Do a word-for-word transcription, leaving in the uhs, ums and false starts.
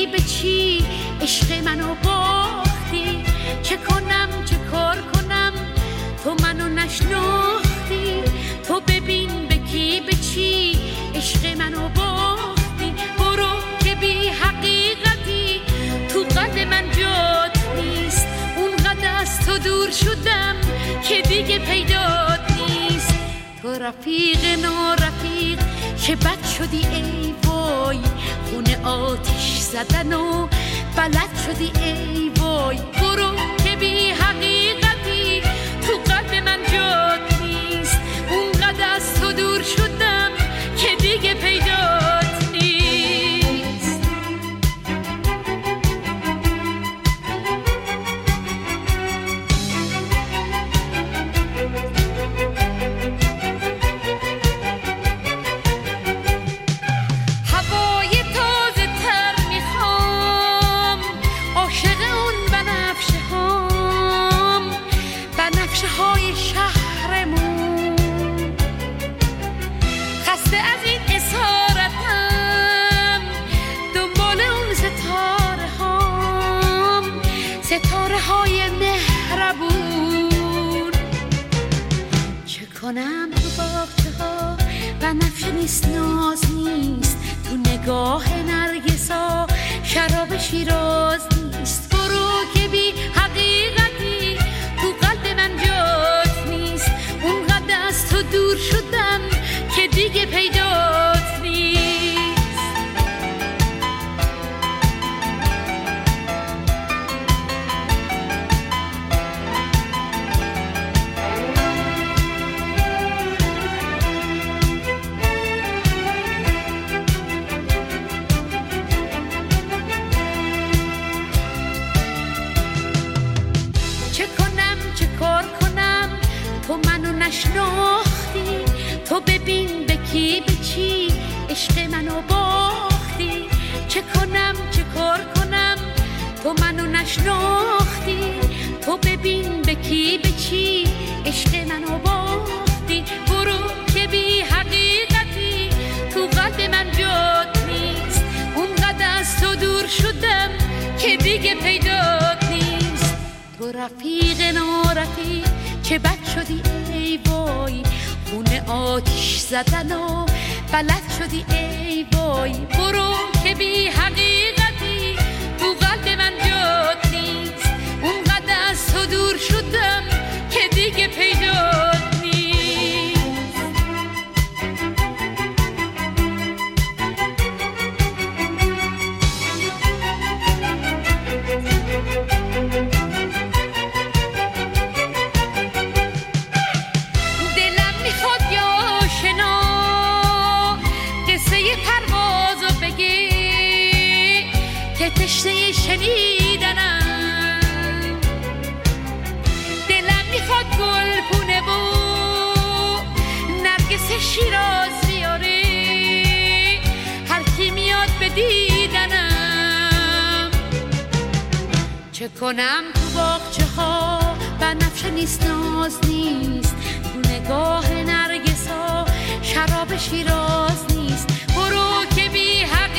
کی به چی عشق منو باختی. چه کنم چه کار کنم تو منو نشناختی. تو ببین به کی به چی عشق منو باختی. برو که بی حقیقتی تو قلب من جات نیست. اونقدر از تو دور شدم که دیگه پیدات نیست. تو رفیق نارفیق که بد شدی ای وای. خونه آتیش زدن و بلد شدی ای وای. برو که بی حقیقتی تو قلب من جات نیست. اونقدر از تو دور شدم که دیگه پیدات نیست. هوای تازه تر میخوام، عاشق اون بنفشه هام، بنفشه های شهرمون. خسته از این اسارتم، دنبال اون ستاره هام، ستاره های مهربون. چه کنم تو باغچه ها بنفشه نیست، ناز نیست. تو نگاه نرگسا شراب شیراز نیست. برو که بی حقیقتی تو قلب من جات نیست. اونقدر از تو دور شدم که دیگه پیدات نیست. چه کنم چه کار کنم تو منو نشناختی. تو ببین به کی به چی عشق منو باختی. چه کنم چه کار کنم تو منو نشناختی. تو ببین به کی به چی عشق منو باختی. برو که بی حقیقتی تو قلب من جات نیست. اونقدر از تو دور شدم که دیگه پیدات نیست. تو رفیق نارفیق که بد شدی ای وای. خونه آتیش زدن و بلد شدی ای وای. برو که بی حقیقتی تو قلب من جات نیست. اونقدر از تو دور شدم که دیگه پیدات نیست. دلم میخواد یا آشنا قصه پروازو بگی که تشنه شنیدنم. دلم میخواد گل پونه و نرگس شیراز بیاری هر کی میاد به دیدنم. چه کنم تو باغچه ها بنفشه نیست، ناز نیست. تو نگاه نرگس ها شراب شیراز نیست. برو که بی حق